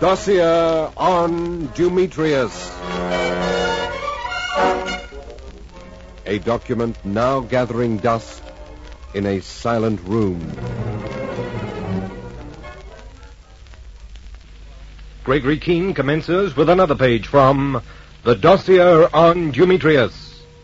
Dossier on Demetrius. A document now gathering dust in a silent room. Gregory Keene commences with another page from The Dossier on Demetrius.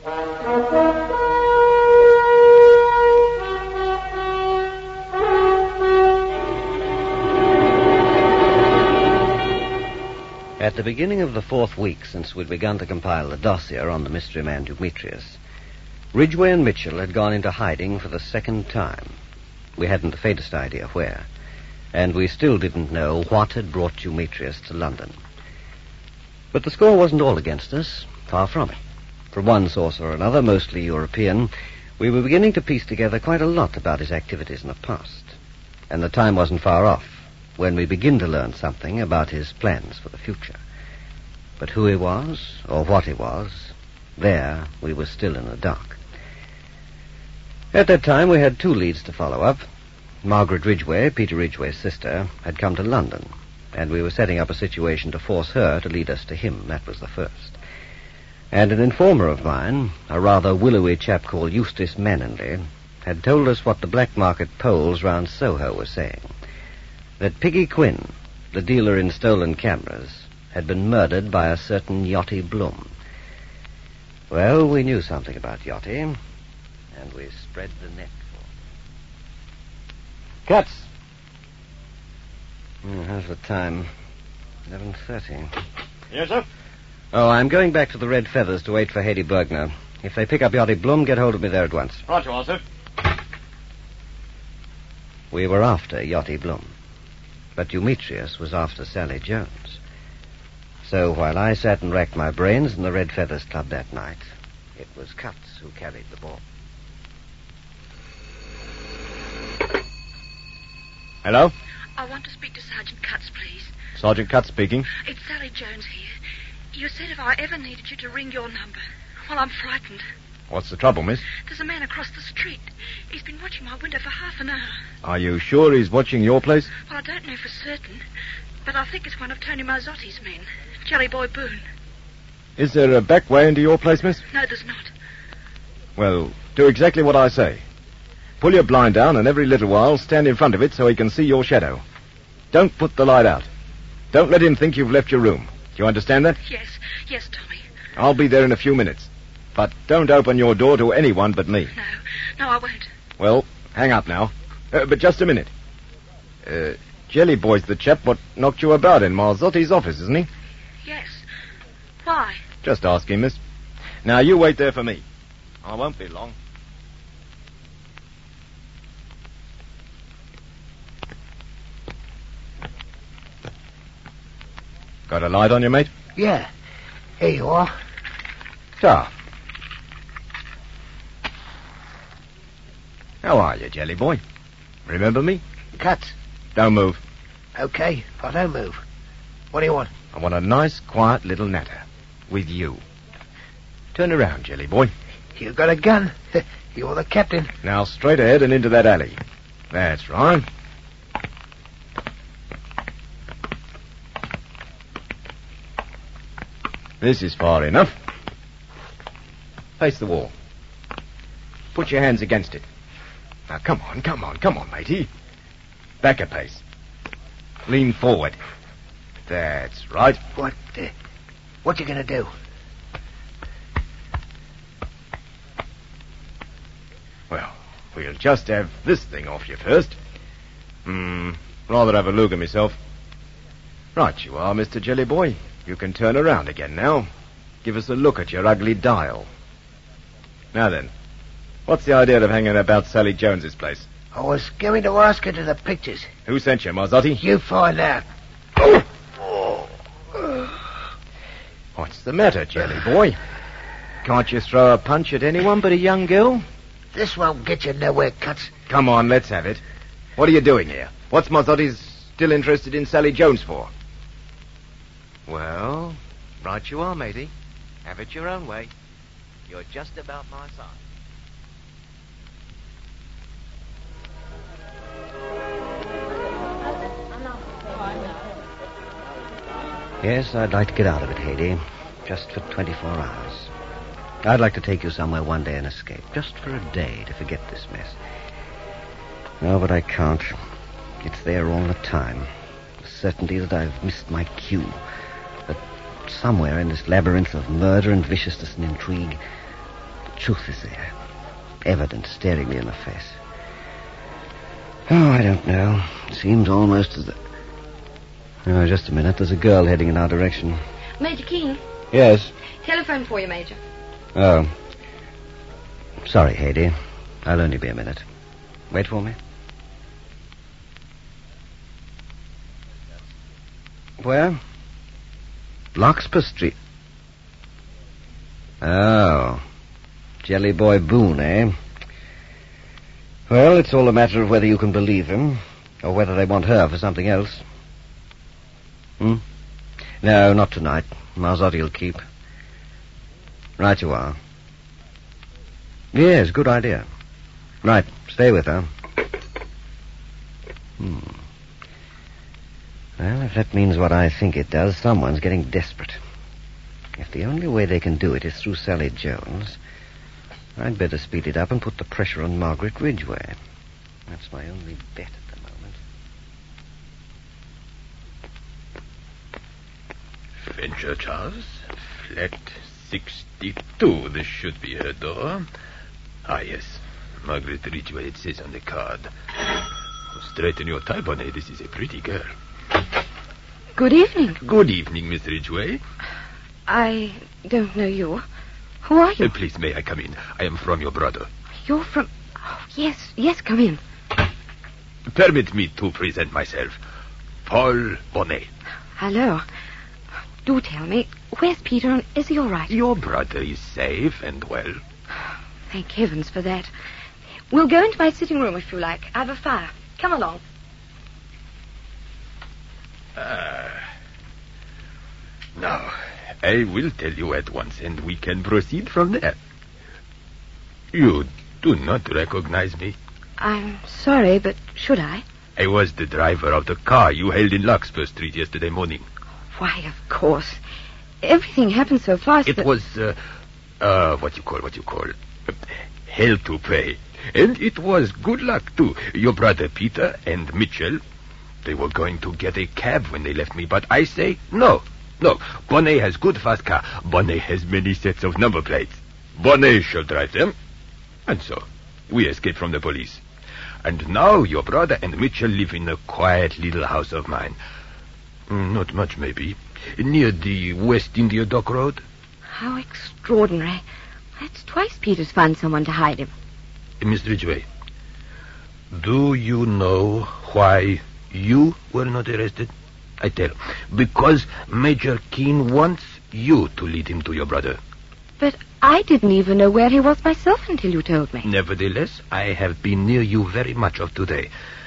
At the beginning of the 4th week since we'd begun to compile the dossier on the mystery man Demetrius, Ridgway and Mitchell had gone into hiding for the 2nd time. We hadn't the faintest idea where, and we still didn't know what had brought Demetrius to London. But the score wasn't all against us, far from it. From one source or another, mostly European, we were beginning to piece together quite a lot about his activities in the past. And the time wasn't far off when we begin to learn something about his plans for the future. But who he was, or what he was, there we were still in the dark. At that time, we had 2 leads to follow up. Margaret Ridgway, Peter Ridgway's sister, had come to London, and we were setting up a situation to force her to lead us to him. That was the first. And an informer of mine, a rather willowy chap called Eustace Manningley, had told us what the black market Poles round Soho were saying. That Piggy Quinn, the dealer in stolen cameras, had been murdered by a certain Yachty Blum. Well, we knew something about Yachty, and we spread the net for him. Cuts! How's the time? 11:30. Yes, sir? Oh, I'm going back to the Red Feathers to wait for Hedy Bergner. If they pick up Yachty Blum, get hold of me there at once. Right you are, sir. We were after Yachty Blum, but Demetrius was after Sally Jones. So while I sat and racked my brains in the Red Feathers Club that night, it was Cutts who carried the ball. Hello? I want to speak to Sergeant Cutts, please. Sergeant Cutts speaking. It's Sally Jones here. You said if I ever needed you to ring your number. Well, I'm frightened. What's the trouble, miss? There's a man across the street. He's been watching my window for half an hour. Are you sure he's watching your place? Well, I don't know for certain, but I think it's one of Tony Marzotti's men, Jelly Boy Boone. Is there a back way into your place, miss? No, there's not. Well, do exactly what I say. Pull your blind down and every little while stand in front of it so he can see your shadow. Don't put the light out. Don't let him think you've left your room. Do you understand that? Yes, Tommy. I'll be there in a few minutes. But don't open your door to anyone but me. No, I won't. Well, hang up now. But just a minute. Jelly Boy's the chap what knocked you about in Marzotti's office, isn't he? Yes. Why? Just ask him, miss. Now, you wait there for me. I won't be long. Got a light on you, mate? Yeah. Here you are. Ta. How are you, Jelly Boy? Remember me? Cutts. Don't move. Okay, I don't move. What do you want? I want a nice, quiet little natter. With you. Turn around, Jelly Boy. You got a gun. You're the captain. Now, straight ahead and into that alley. That's right. This is far enough. Face the wall. Put your hands against it. Now, come on, matey. Back a pace. Lean forward. That's right. What you gonna do? Well, we'll just have this thing off you first. Rather have a look at myself. Right you are, Mr. Jelly Boy. You can turn around again now. Give us a look at your ugly dial. Now then, what's the idea of hanging about Sally Jones's place? I was going to ask her to the pictures. Who sent you, Marzotti? You find out. What's the matter, Jelly Boy? Can't you throw a punch at anyone but a young girl? This won't get you nowhere, Cutts. Come on, let's have it. What are you doing here? What's Marzotti's still interested in Sally Jones for? Well, right you are, matey. Have it your own way. You're just about my size. Yes, I'd like to get out of it, Haydee. Just for 24 hours. I'd like to take you somewhere one day and escape. Just for a day to forget this mess. No, but I can't. It's there all the time. The certainty that I've missed my cue. That somewhere in this labyrinth of murder and viciousness and intrigue, the truth is there. Evident, staring me in the face. Oh, I don't know. It seems almost as... Oh, just a minute. There's a girl heading in our direction. Major Keene. Yes? Telephone for you, Major. Oh. Sorry, Haydee. I'll only be a minute. Wait for me. Where? Larkspur Street. Oh. Jelly Boy Boone, eh? Well, it's all a matter of whether you can believe him, or whether they want her for something else. No, not tonight. Marzotti'll keep. Right you are. Yes, good idea. Right, stay with her. Well, if that means what I think it does, someone's getting desperate. If the only way they can do it is through Sally Jones, I'd better speed it up and put the pressure on Margaret Ridgway. That's my only bet at the moment. Fenchurch House, flat 62. This should be her door. Ah, yes. Margaret Ridgway, it says on the card. Straighten your tie, Bonnet. This is a pretty girl. Good evening. Good evening, Miss Ridgway. I don't know you. Who are you? Please, may I come in? I am from your brother. You're from... Oh, yes, come in. Permit me to present myself. Paul Bonnet. Hello. Do tell me, where's Peter and is he all right? Your brother is safe and well. Thank heavens for that. We'll go into my sitting room if you like. I have a fire. Come along. Now, I will tell you at once, and we can proceed from there. You do not recognize me. I'm sorry, but should I? I was the driver of the car you held in Larkspur Street yesterday morning. Why, of course. Everything happened so fast It that... was, what you call, hell to pay. And it was good luck, too. Your brother Peter and Mitchell, they were going to get a cab when they left me, but I say no. No, Bonnet has good fast car. Bonnet has many sets of number plates. Bonnet shall drive them. And so, we escaped from the police. And now your brother and Mitchell live in a quiet little house of mine. Not much, maybe. Near the West India Dock Road. How extraordinary. That's twice Peter's found someone to hide him. Miss Ridgway, do you know why you were not arrested? I tell. Because Major Keene wants you to lead him to your brother. But I didn't even know where he was myself until you told me. Nevertheless, I have been near you very much of today.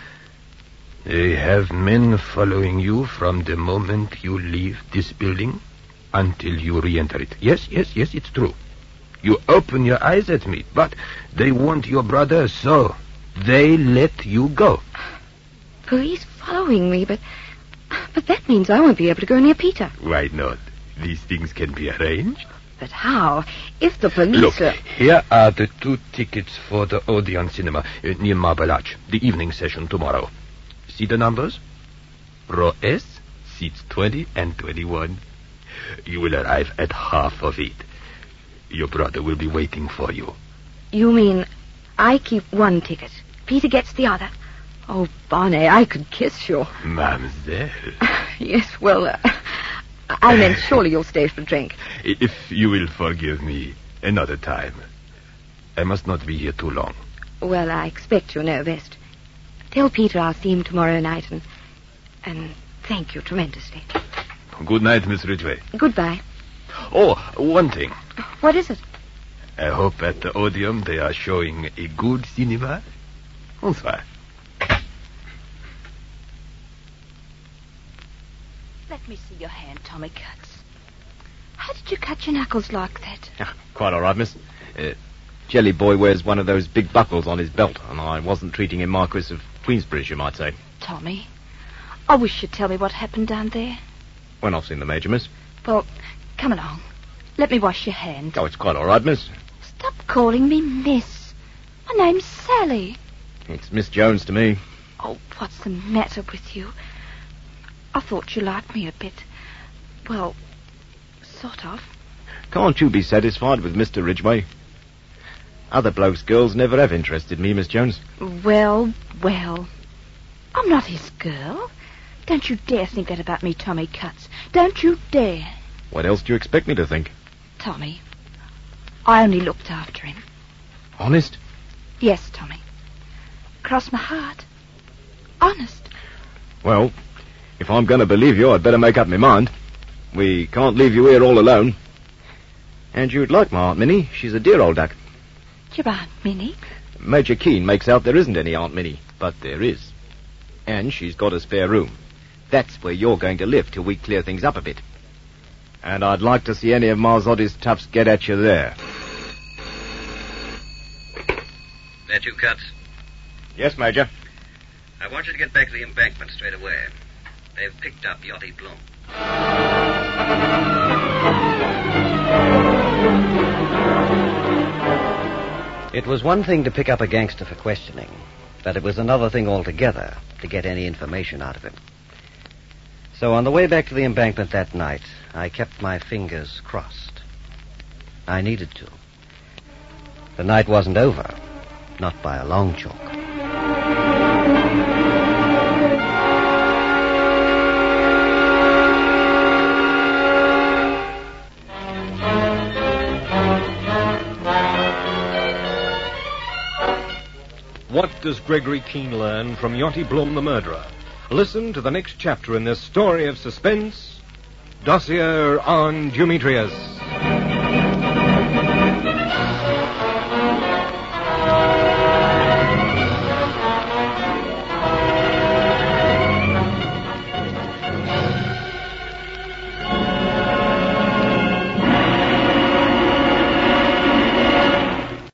They have men following you from the moment you leave this building until you re-enter it. Yes, it's true. You open your eyes at me, but they want your brother, so they let you go. Police following me, but that means I won't be able to go near Peter. Why not? These things can be arranged. But how? If the police Look, are... here are the 2 tickets for the Odeon Cinema near Marble Arch, the evening session tomorrow. See the numbers? Row S, seats 20 and 21. You will arrive at half of it. Your brother will be waiting for you. You mean I keep one ticket, Peter gets the other? Oh, Bonnet, I could kiss you. Mademoiselle. Yes, well, I meant surely you'll stay for a drink. If you will forgive me, another time. I must not be here too long. Well, I expect you know best. Tell Peter I'll see him tomorrow night, and thank you tremendously. Good night, Miss Ridgway. Goodbye. Oh, one thing. What is it? I hope at the Odeon they are showing a good cinema. Bonsoir. Let me see your hand, Tommy Cutts. How did you cut your knuckles like that? Quite all right, miss. Jelly Boy wears one of those big buckles on his belt, and I wasn't treating him Marquis of Queensbridge, you might say. Tommy, I wish you'd tell me what happened down there. When I've seen the Major, miss. Well, come along. Let me wash your hand. Oh, it's quite all right, miss. Stop calling me miss. My name's Sally. It's Miss Jones to me. Oh, what's the matter with you? I thought you liked me a bit. Well, sort of. Can't you be satisfied with Mr. Ridgway? Other blokes' girls never have interested me, Miss Jones. Well. I'm not his girl. Don't you dare think that about me, Tommy Cutts. Don't you dare. What else do you expect me to think? Tommy, I only looked after him. Honest? Yes, Tommy. Cross my heart. Honest. Well, if I'm going to believe you, I'd better make up my mind. We can't leave you here all alone. And you'd like my Aunt Minnie. She's a dear old duck. Your Aunt Minnie? Major Keene makes out there isn't any Aunt Minnie, but there is. And she's got a spare room. That's where you're going to live till we clear things up a bit. And I'd like to see any of Marzotti's toughs get at you there. That you, Cutts? Yes, Major. I want you to get back to the embankment straight away. They've picked up Yachty Bloom. It was one thing to pick up a gangster for questioning, but it was another thing altogether to get any information out of him. So on the way back to the embankment that night, I kept my fingers crossed. I needed to. The night wasn't over, not by a long chalk. What does Gregory Keene learn from Yachty Bloom the murderer? Listen to the next chapter in this story of suspense, Dossier on Demetrius.